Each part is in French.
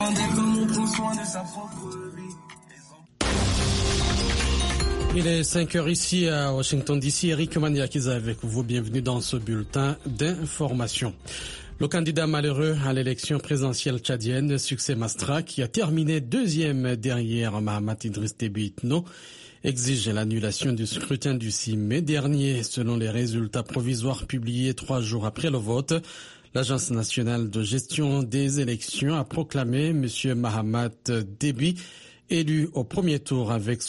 Il est 5h ici à Washington DC. Eric Maniakiza avec vous. Bienvenue dans ce bulletin d'information. Le candidat malheureux à l'élection présidentielle tchadienne, Succès Mastra, qui a terminé deuxième derrière Mahamat Idriss Déby Itno, exige l'annulation du scrutin du 6 mai dernier. Selon les résultats provisoires publiés 3 jours après le vote, l'Agence nationale de gestion des élections a proclamé M. Mahamat Déby élu au premier tour avec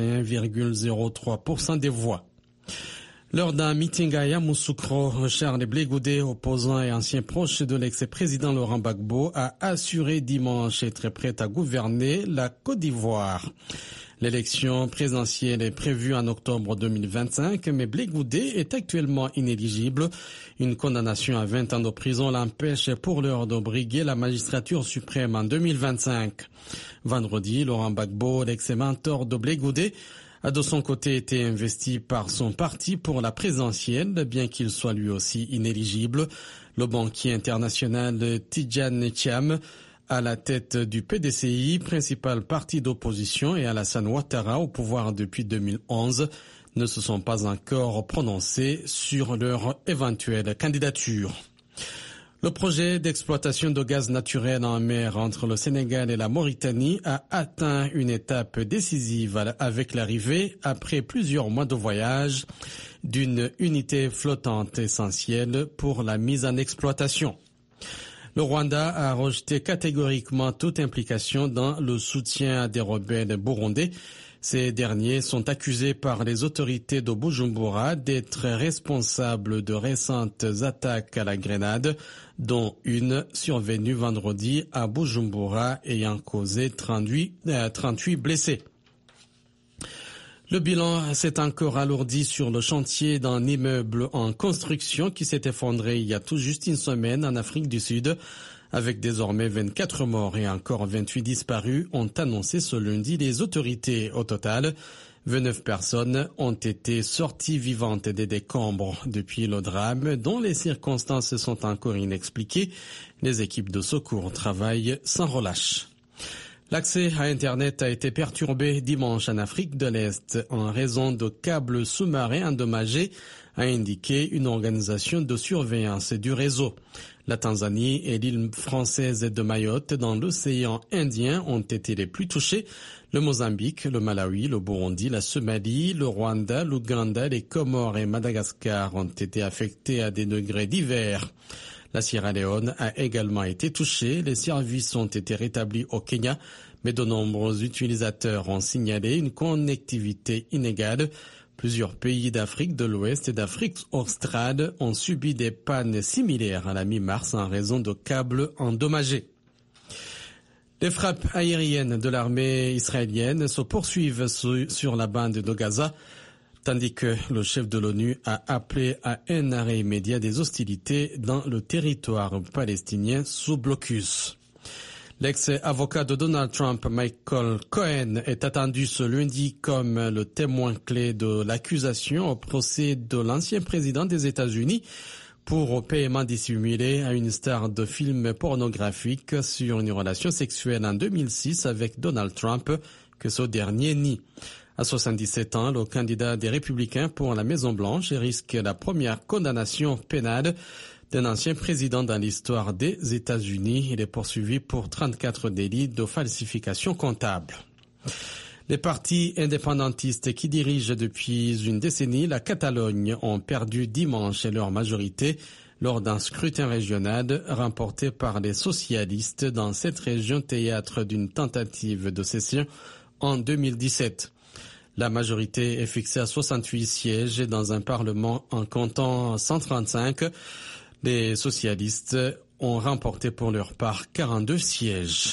61,03% des voix. Lors d'un meeting à Yamoussoukro, Charles Blé Goudé, opposant et ancien proche de l'ex-président Laurent Gbagbo, a assuré dimanche être prêt à gouverner la Côte d'Ivoire. L'élection présidentielle est prévue en octobre 2025, mais Blé Goudé est actuellement inéligible. Une condamnation à 20 ans de prison l'empêche pour l'heure de briguer la magistrature suprême en 2025. Vendredi, Laurent Gbagbo, l'ex-mentor de Blé Goudé, a de son côté été investi par son parti pour la présidentielle, bien qu'il soit lui aussi inéligible. Le banquier international Tidjane Thiam, à la tête du PDCI, principal parti d'opposition, et Alassane Ouattara, au pouvoir depuis 2011, ne se sont pas encore prononcés sur leur éventuelle candidature. Le projet d'exploitation de gaz naturel en mer entre le Sénégal et la Mauritanie a atteint une étape décisive avec l'arrivée, après plusieurs mois de voyage, d'une unité flottante essentielle pour la mise en exploitation. Le Rwanda a rejeté catégoriquement toute implication dans le soutien à des rebelles burundais. Ces derniers sont accusés par les autorités de Bujumbura d'être responsables de récentes attaques à la grenade, dont une survenue vendredi à Bujumbura ayant causé 38 blessés. Le bilan s'est encore alourdi sur le chantier d'un immeuble en construction qui s'est effondré il y a tout juste une semaine en Afrique du Sud, avec désormais 24 morts et encore 28 disparus, ont annoncé ce lundi les autorités. Au total, 29 personnes ont été sorties vivantes des décombres depuis le drame, dont les circonstances sont encore inexpliquées. Les équipes de secours travaillent sans relâche. L'accès à Internet a été perturbé dimanche en Afrique de l'Est en raison de câbles sous-marins endommagés, a indiqué une organisation de surveillance du réseau. La Tanzanie et l'île française de Mayotte dans l'océan Indien ont été les plus touchés. Le Mozambique, le Malawi, le Burundi, la Somalie, le Rwanda, l'Ouganda, les Comores et Madagascar ont été affectés à des degrés divers. La Sierra Leone a également été touchée. Les services ont été rétablis au Kenya, mais de nombreux utilisateurs ont signalé une connectivité inégale. Plusieurs pays d'Afrique de l'Ouest et d'Afrique australe ont subi des pannes similaires à la mi-mars en raison de câbles endommagés. Les frappes aériennes de l'armée israélienne se poursuivent sur la bande de Gaza, tandis que le chef de l'ONU a appelé à un arrêt immédiat des hostilités dans le territoire palestinien sous blocus. L'ex-avocat de Donald Trump, Michael Cohen, est attendu ce lundi comme le témoin clé de l'accusation au procès de l'ancien président des États-Unis pour paiement dissimulé à une star de films pornographiques sur une relation sexuelle en 2006 avec Donald Trump, que ce dernier nie. À 77 ans, le candidat des Républicains pour la Maison-Blanche risque la première condamnation pénale d'un ancien président dans l'histoire des États-Unis. Il est poursuivi pour 34 délits de falsification comptable. Les partis indépendantistes qui dirigent depuis une décennie la Catalogne ont perdu dimanche leur majorité lors d'un scrutin régional remporté par les socialistes dans cette région théâtre d'une tentative de cession en 2017. La majorité est fixée à 68 sièges dans un parlement en comptant 135. Les socialistes ont remporté pour leur part 42 sièges.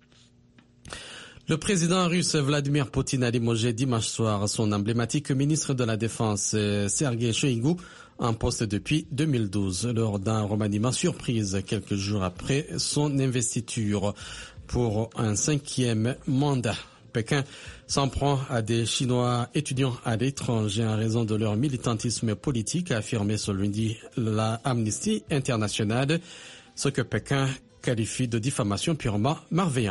Le président russe Vladimir Poutine a limogé dimanche soir son emblématique ministre de la Défense Sergei Shoigu, en poste depuis 2012, lors d'un remaniement surprise quelques jours après son investiture pour un 5e mandat. Pékin s'en prend à des Chinois étudiants à l'étranger en raison de leur militantisme politique, a affirmé ce lundi la Amnesty International, ce que Pékin qualifie de diffamation purement malveillante.